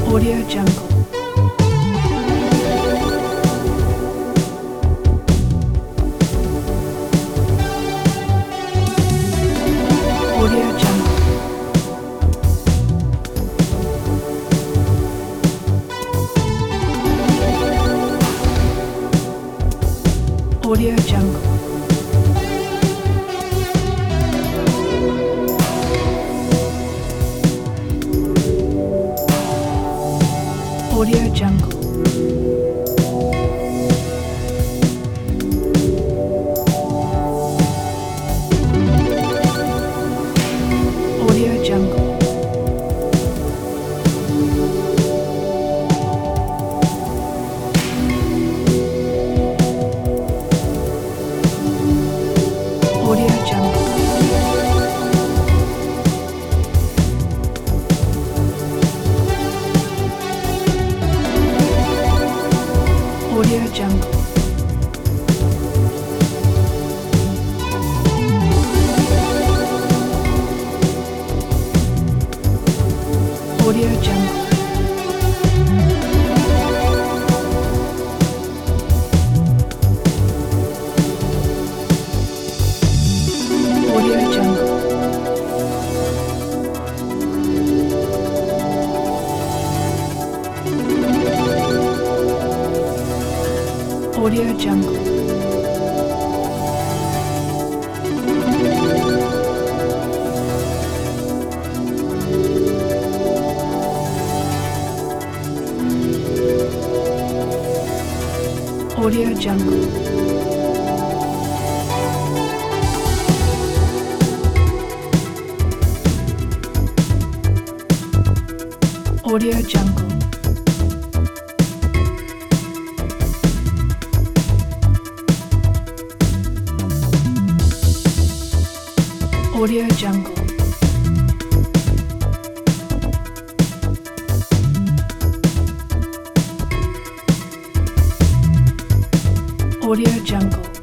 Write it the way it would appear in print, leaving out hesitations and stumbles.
Audio Jungle. Audio Jungle. Audio Jungle. Audio Jungle. Audio Jungle. Audio Jungle. Audio Jungle. Audio Jungle. Audio Jungle. Audio Jungle. Audio Jungle. Audio Jungle. Audio Jungle. Audio Jungle.